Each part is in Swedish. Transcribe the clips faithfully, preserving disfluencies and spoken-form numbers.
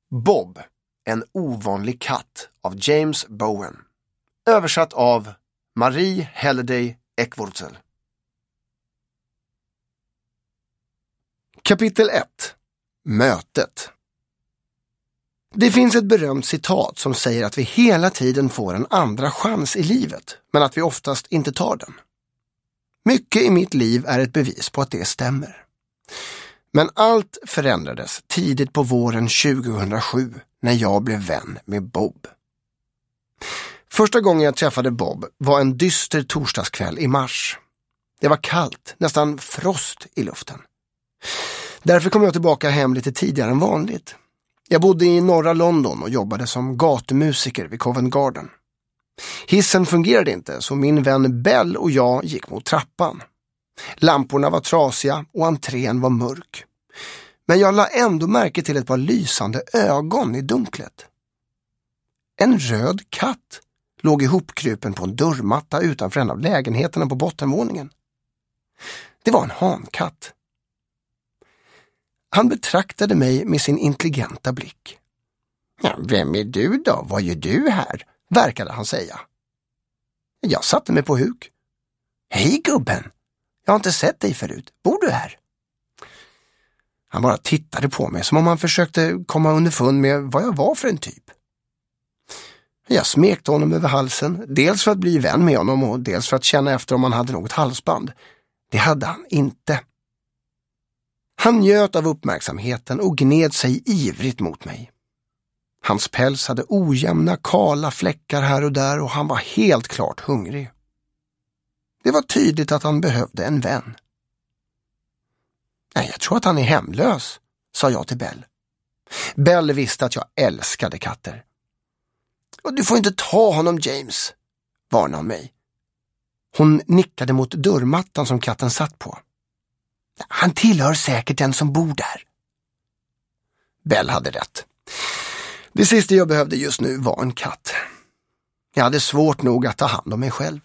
Bob, en ovanlig katt av James Bowen. Översatt av Marie Halliday Eckwurzel. Kapitel ett. Mötet. Det finns ett berömt citat som säger att vi hela tiden får en andra chans i livet, men att vi oftast inte tar den. Mycket i mitt liv är ett bevis på att det stämmer. Men allt förändrades tidigt på våren tjugohundrasju när jag blev vän med Bob. Första gången jag träffade Bob var en dyster torsdagskväll i mars. Det var kallt, nästan frost i luften. Därför kom jag tillbaka hem lite tidigare än vanligt. Jag bodde i norra London och jobbade som gatumusiker vid Covent Garden. Hissen fungerade inte, så min vän Bell och jag gick mot trappan. Lamporna var trasiga och entrén var mörk. Men jag la ändå märke till ett par lysande ögon i dunklet. En röd katt låg ihopkrupen på en dörrmatta utanför en av lägenheterna på bottenvåningen. Det var en hankatt. Han betraktade mig med sin intelligenta blick. Ja, vem är du då? Vad gör du här? Verkade han säga. Jag satte mig på huk. Hej gubben! Jag har inte sett dig förut. Bor du här? Han bara tittade på mig som om han försökte komma underfund med vad jag var för en typ. Jag smekte honom över halsen, dels för att bli vän med honom och dels för att känna efter om han hade något halsband. Det hade han inte. Han njöt av uppmärksamheten och gned sig ivrigt mot mig. Hans päls hade ojämna, kala fläckar här och där och han var helt klart hungrig. Det var tydligt att han behövde en vän. Nej, jag tror att han är hemlös, sa jag till Bell. Bell visste att jag älskade katter. Och du får inte ta honom, James, varnade hon mig. Hon nickade mot dörrmattan som katten satt på. Han tillhör säkert den som bor där. Bell hade rätt. Det sista jag behövde just nu var en katt. Jag hade svårt nog att ta hand om mig själv.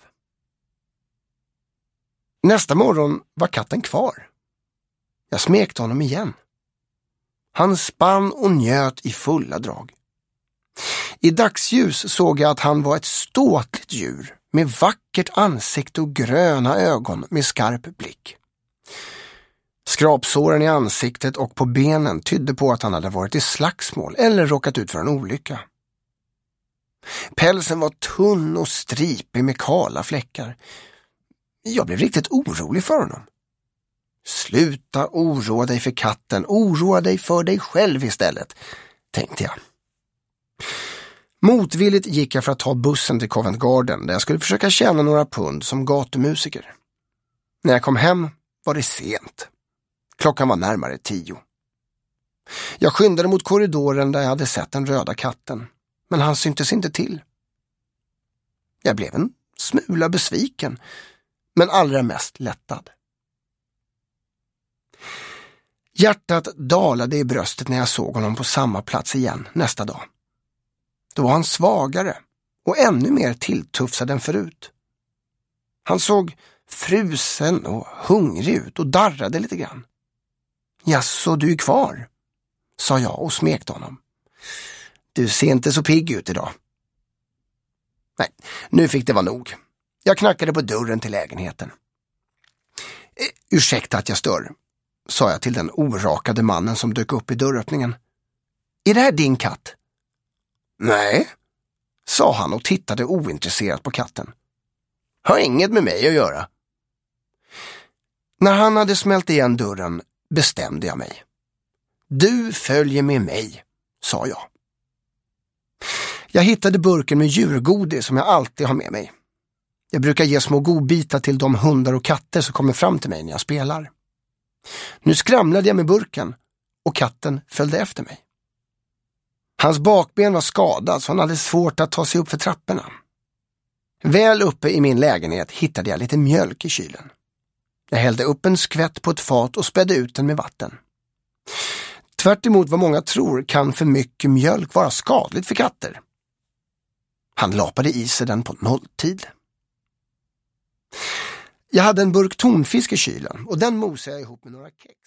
Nästa morgon var katten kvar. Jag smekte honom igen. Han spann och njöt i fulla drag. I dagsljus såg jag att han var ett ståtligt djur med vackert ansikte och gröna ögon med skarp blick. Skrapsåren i ansiktet och på benen tydde på att han hade varit i slagsmål eller råkat ut för en olycka. Pälsen var tunn och stripig med kala fläckar. Jag blev riktigt orolig för honom. Sluta oroa dig för katten, oroa dig för dig själv istället, tänkte jag. Motvilligt gick jag för att ta bussen till Covent Garden där jag skulle försöka tjäna några pund som gatumusiker. När jag kom hem var det sent. Klockan var närmare tio. Jag skyndade mot korridoren där jag hade sett den röda katten, men han syntes inte till. Jag blev en smula besviken, men allra mest lättad. Hjärtat dalade i bröstet när jag såg honom på samma plats igen nästa dag. Då var han svagare och ännu mer tilltufsad än förut. Han såg frusen och hungrig ut och darrade lite grann. Jaså, du är kvar, sa jag och smekte honom. Du ser inte så pigg ut idag. Nej, nu fick det vara nog. Jag knackade på dörren till lägenheten. Eh, ursäkta att jag stör, sa jag till den orakade mannen som dök upp i dörröppningen. Är det här din katt? Nej, sa han och tittade ointresserat på katten. Har inget med mig att göra. När han hade smält igen dörren bestämde jag mig. Du följer med mig, sa jag. Jag hittade burken med djurgodis som jag alltid har med mig. Jag brukar ge små godbitar till de hundar och katter som kommer fram till mig när jag spelar. Nu skramlade jag med burken och katten följde efter mig. Hans bakben var skadad så han hade svårt att ta sig upp för trapporna. Väl uppe i min lägenhet hittade jag lite mjölk i kylen. Jag hällde upp en skvätt på ett fat och spädde ut den med vatten. Tvärt emot vad många tror kan för mycket mjölk vara skadligt för katter. Han lapade i sig den på nolltid. Jag hade en burk tonfisk i kylen och den mosade jag ihop med några kex.